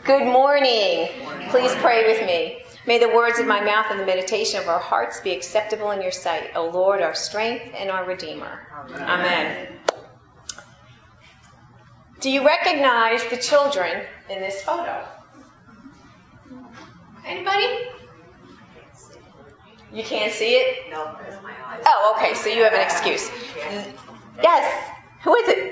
Good morning. Please pray with me. May the words of my mouth and the meditation of our hearts be acceptable in your sight, O Lord, our strength and our Redeemer. Amen. Do you recognize the children in this photo? Anybody? You can't see it? No, it's my eyes. Oh, okay, so you have an excuse. Yes. Who is it?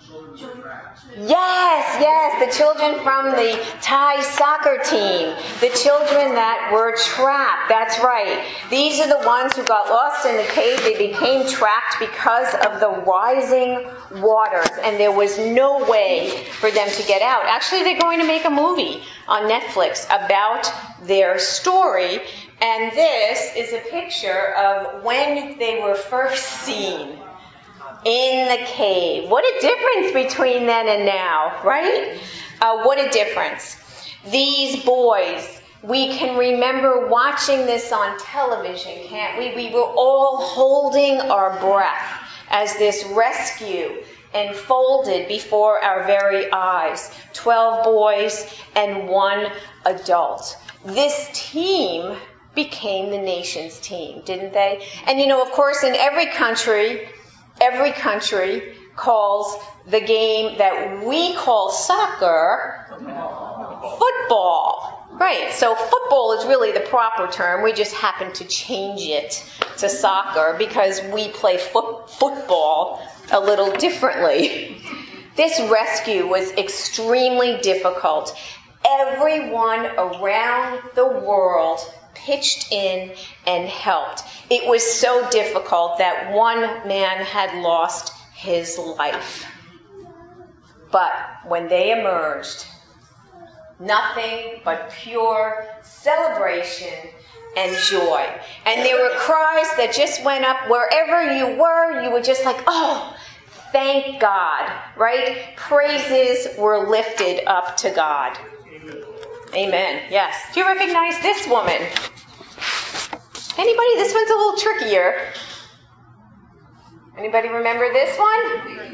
Yes, the children from the Thai soccer team. The children that were trapped. That's right. These are the ones who got lost in the cave. They became trapped because of the rising waters, and there was no way for them to get out. Actually, they're going to make a movie on Netflix about their story, and this is a picture of when they were first seen in the cave. What a difference between then and now, right? What a difference. These boys, we can remember watching this on television, can't we? We were all holding our breath as this rescue unfolded before our very eyes. 12 boys and 1 adult. This team became the nation's team, didn't they? And of course, in every country calls the game that we call soccer football. Right, so football is really the proper term. We just happen to change it to soccer because we play football a little differently. This rescue was extremely difficult. Everyone around the world pitched in and helped. It was so difficult that one man had lost his life. But when they emerged, nothing but pure celebration and joy. And there were cries that just went up wherever you were just like, oh, thank God, right? Praises were lifted up to God. Amen. Yes. Do you recognize this woman? Anybody? This one's a little trickier. Anybody remember this one?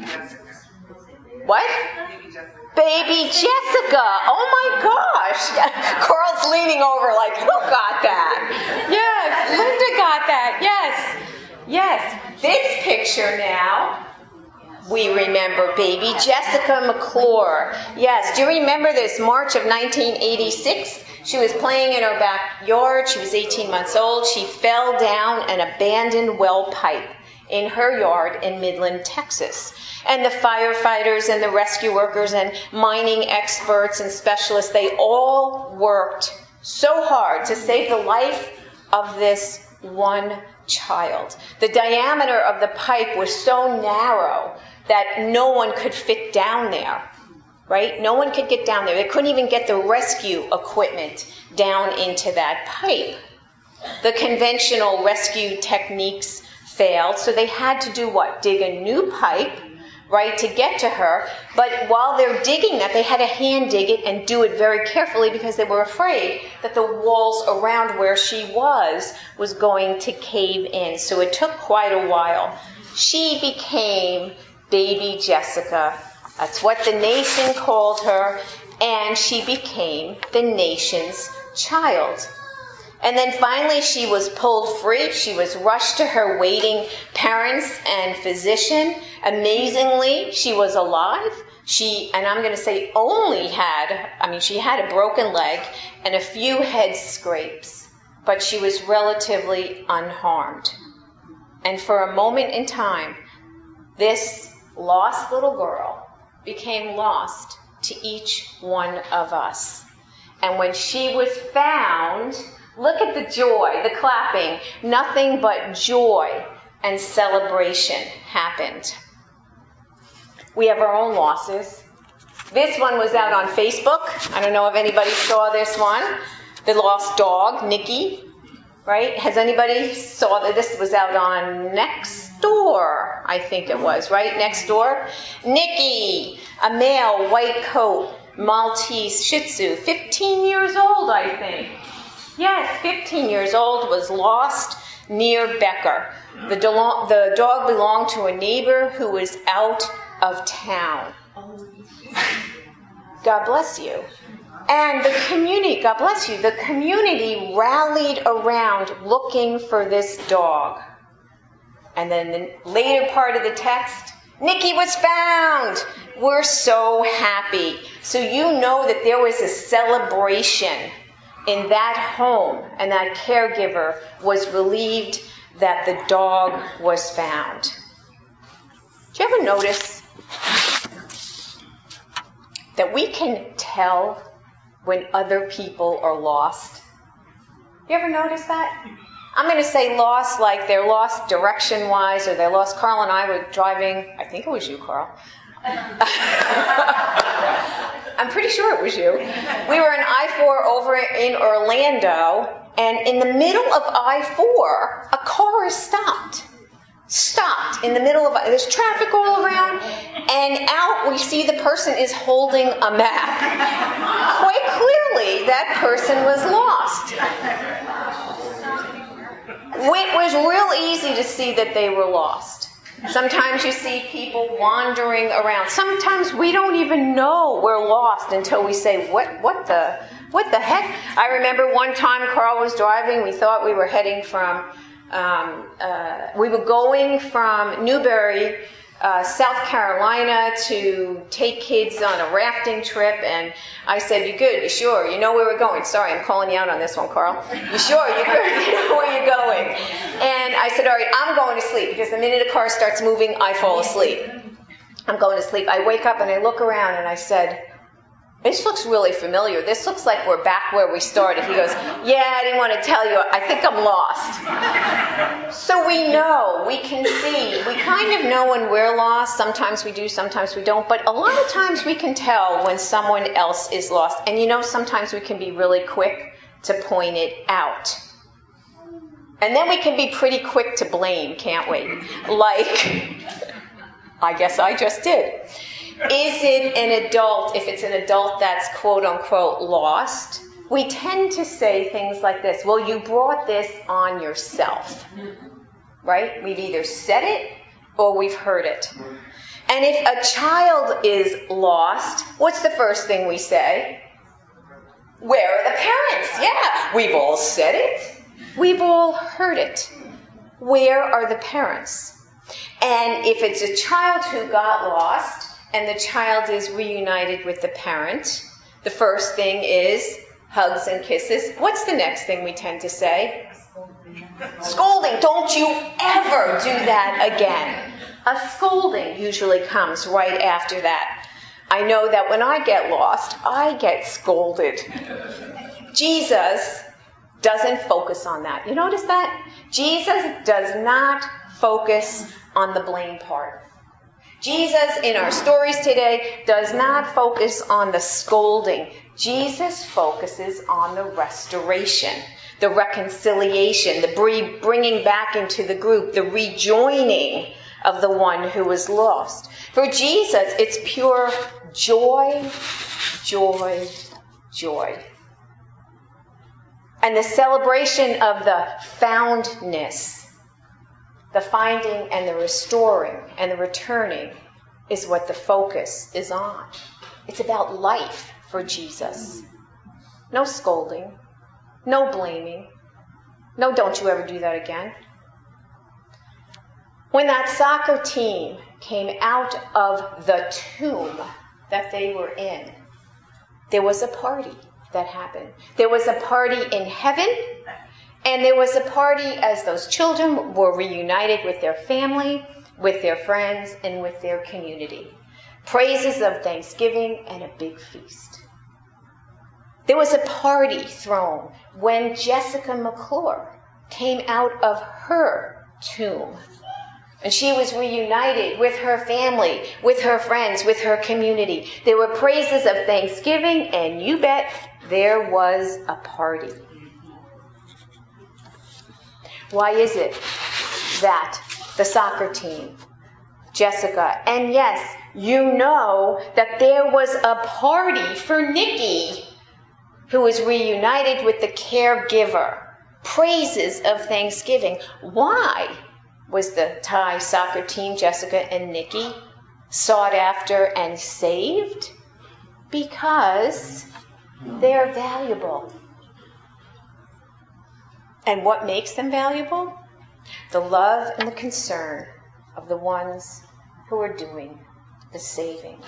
What? Baby Jessica. Oh my gosh. Carl's leaning over like, who got that? Yes, Linda got that. Yes. This picture now, we remember baby Jessica McClure. Yes, do you remember this? March of 1986? She was playing in her backyard. She was 18 months old. She fell down an abandoned well pipe in her yard in Midland, Texas. And the firefighters and the rescue workers and mining experts and specialists, they all worked so hard to save the life of this one child. The diameter of the pipe was so narrow that no one could fit down there, right? No one could get down there. They couldn't even get the rescue equipment down into that pipe. The conventional rescue techniques failed, so they had to do what? Dig a new pipe, right, to get to her. But while they're digging that, they had to hand dig it and do it very carefully because they were afraid that the walls around where she was going to cave in. So it took quite a while. She became baby Jessica. That's what the nation called her, and she became the nation's child. And then finally she was pulled free. She was rushed to her waiting parents and physician. Amazingly, she was alive. She had a broken leg and a few head scrapes, but she was relatively unharmed. And for a moment in time, this lost little girl became lost to each one of us. And when she was found, look at the joy, the clapping. Nothing but joy and celebration happened. We have our own losses. This one was out on Facebook. I don't know if anybody saw this one. The lost dog, Nikki, right? Has anybody saw that? This was out on Nextdoor, I think it was, right? Nextdoor. Nikki, a male, white coat, Maltese Shih Tzu, 15 years old, I think. Yes, 15 years old, was lost near Becker. The dog belonged to a neighbor who was out of town. God bless you. And the community, God bless you, the community rallied around looking for this dog. And then the later part of the text, Nikki was found. We're so happy. So you know that there was a celebration in that home, and that caregiver was relieved that the dog was found. Do you ever notice that we can tell when other people are lost? You ever notice that? I'm going to say lost like they're lost direction-wise, or they're lost. Carl and I were driving, I think it was you, Carl. I'm pretty sure it was you. We were in I-4 over in Orlando, and in the middle of I-4, a car is stopped in the middle of, there's traffic all around, and out we see the person is holding a map. Quite clearly, that person was lost. It was real easy to see that they were lost. Sometimes you see people wandering around. Sometimes we don't even know we're lost until we say, what the heck? I remember one time Carl was driving. We thought we were heading from, we were going from Newberry, South Carolina to take kids on a rafting trip, and I said, "You good? You sure? You know where we're going?" Sorry, I'm calling you out on this one, Carl. "You sure? You good? You know where you're going?" And I said, "All right, I'm going to sleep," because the minute a car starts moving, I fall asleep. I'm going to sleep. I wake up and I look around and I said, "This looks really familiar. This looks like we're back where we started." He goes, "Yeah, I didn't want to tell you. I think I'm lost." So we know, we can see, we kind of know when we're lost. Sometimes we do, sometimes we don't. But a lot of times we can tell when someone else is lost. And you know, sometimes we can be really quick to point it out. And then we can be pretty quick to blame, can't we? Like, I guess I just did. Is it an adult, if it's an adult that's quote-unquote lost, we tend to say things like this, "Well, you brought this on yourself," right? We've either said it or we've heard it. And if a child is lost, what's the first thing we say? Where are the parents? Yeah, we've all said it. We've all heard it. Where are the parents? And if it's a child who got lost, and the child is reunited with the parent, the first thing is hugs and kisses. What's the next thing we tend to say? Scolding. Don't you ever do that again. A scolding usually comes right after that. I know that when I get lost, I get scolded. Jesus doesn't focus on that. You notice that? Jesus does not focus on the blame part. Jesus, in our stories today, does not focus on the scolding. Jesus focuses on the restoration, the reconciliation, the bringing back into the group, the rejoining of the one who was lost. For Jesus, it's pure joy, joy, joy. And the celebration of the foundness, the finding and the restoring and the returning, is what the focus is on. It's about life for Jesus. No scolding, no blaming, no "don't you ever do that again." When that soccer team came out of the tomb that they were in, there was a party that happened. There was a party in heaven, and there was a party as those children were reunited with their family, with their friends, and with their community. Praises of thanksgiving and a big feast. There was a party thrown when Jessica McClure came out of her tomb. And she was reunited with her family, with her friends, with her community. There were praises of thanksgiving, and you bet there was a party. Why is it that the soccer team, Jessica, and yes, you know that there was a party for Nikki, who was reunited with the caregiver. Praises of thanksgiving. Why was the Thai soccer team, Jessica and Nikki, sought after and saved? Because They are valuable. And what makes them valuable? The love and the concern of the ones who are doing the saving.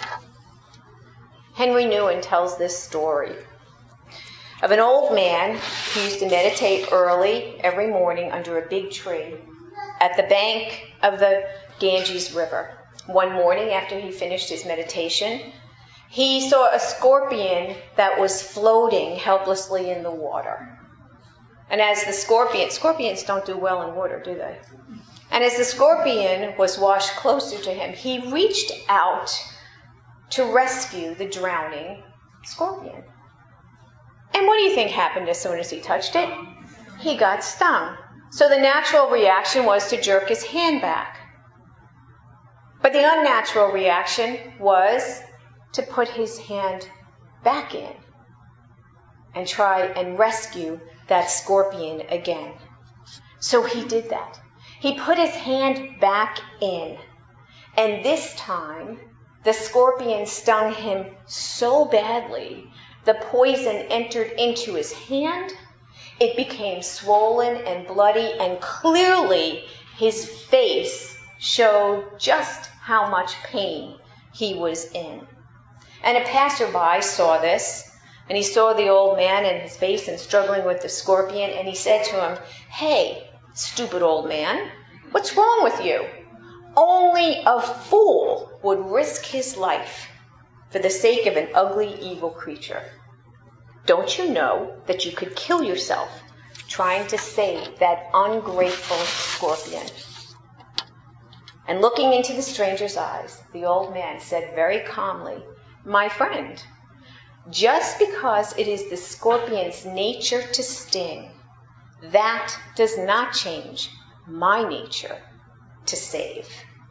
Henry Nouwen tells this story of an old man who used to meditate early every morning under a big tree at the bank of the Ganges River. One morning after he finished his meditation, he saw a scorpion that was floating helplessly in the water. And as the scorpions don't do well in water, do they? And as the scorpion was washed closer to him, he reached out to rescue the drowning scorpion. And what do you think happened as soon as he touched it? He got stung. So the natural reaction was to jerk his hand back. But the unnatural reaction was to put his hand back in and try and rescue that scorpion again. So he did that. He put his hand back in, and this time the scorpion stung him so badly, the poison entered into his hand, it became swollen and bloody, and clearly his face showed just how much pain he was in. And a passerby saw this, and he saw the old man and his face and struggling with the scorpion, and he said to him, "Hey, stupid old man, what's wrong with you? Only a fool would risk his life for the sake of an ugly, evil creature. Don't you know that you could kill yourself trying to save that ungrateful scorpion?" And looking into the stranger's eyes, the old man said very calmly, "My friend, just because it is the scorpion's nature to sting, that does not change my nature to save."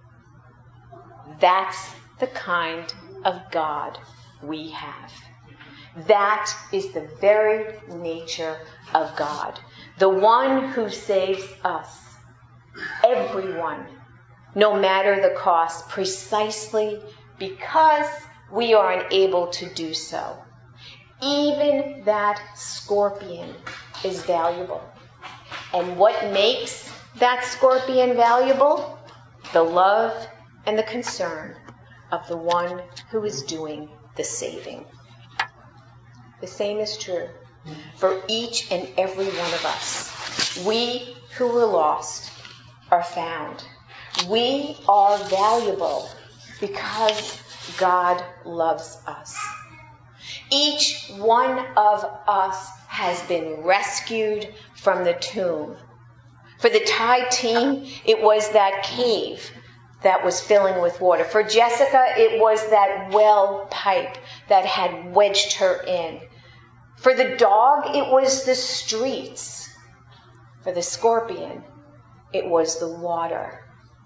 That's the kind of God we have. That is the very nature of God. The one who saves us, everyone, no matter the cost, precisely because we are unable to do so. Even that scorpion is valuable. And what makes that scorpion valuable? The love and the concern of the one who is doing the saving. The same is true for each and every one of us. We who were lost are found. We are valuable because God loves us. Each one of us has been rescued from the tomb. For the Tide team, it was that cave that was filling with water. For Jessica, it was that well pipe that had wedged her in. For the dog, it was the streets. For the scorpion, it was the water.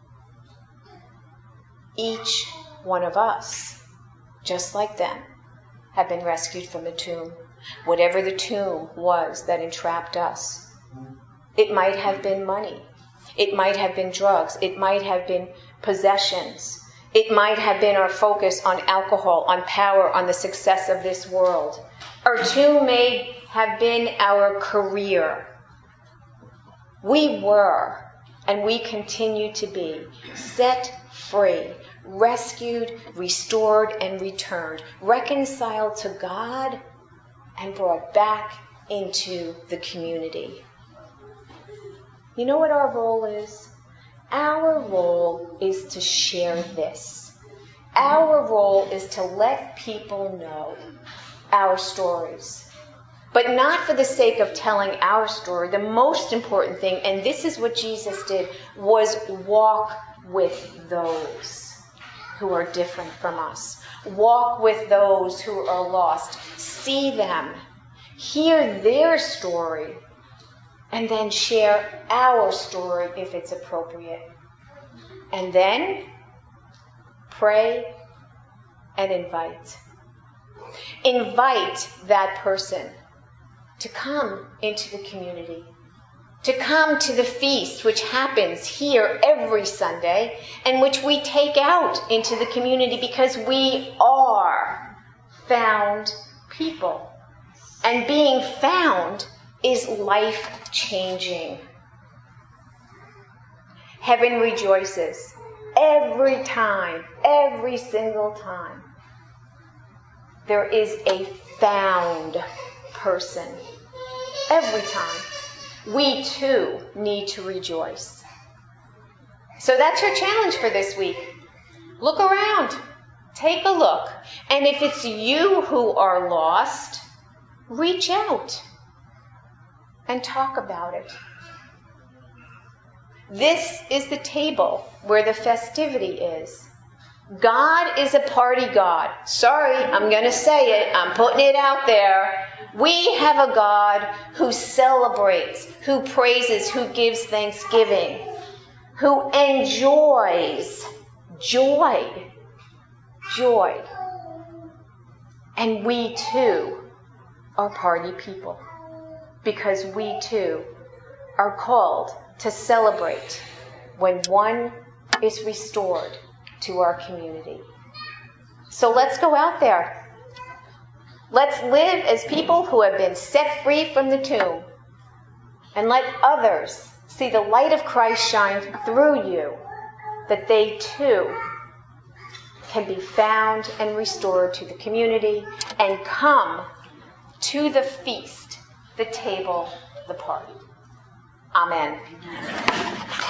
Each one of us, just like them, have been rescued from the tomb. Whatever the tomb was that entrapped us. It might have been money. It might have been drugs. It might have been possessions. It might have been our focus on alcohol, on power, on the success of this world. Our tomb may have been our career. We were, and we continue to be, set free, rescued, restored, and returned, reconciled to God, and brought back into the community. You know what our role is? Our role is to share this. Our role is to let people know our stories. But not for the sake of telling our story. The most important thing, and this is what Jesus did, was walk with those who are different from us. Walk with those who are lost. See them. Hear their story. And then share our story if it's appropriate. And then pray and invite. Invite that person to come into the community, to come to the feast, which happens here every Sunday, and which we take out into the community because we are found people. And being found is life-changing. Heaven rejoices every time, every single time. There is a found person. Every time. We too need to rejoice. So that's your challenge for this week. Look around. Take a look. And if it's you who are lost, reach out and talk about it. This is the table where the festivity is. God is a party God. Sorry, I'm going to say it. I'm putting it out there. We have a God who celebrates, who praises, who gives thanksgiving, who enjoys joy. And we too are party people, because we too are called to celebrate when one is restored to our community. So let's go out there. Let's live as people who have been set free from the tomb, and let others see the light of Christ shine through you, that they too can be found and restored to the community and come to the feast, the table, the party. Amen.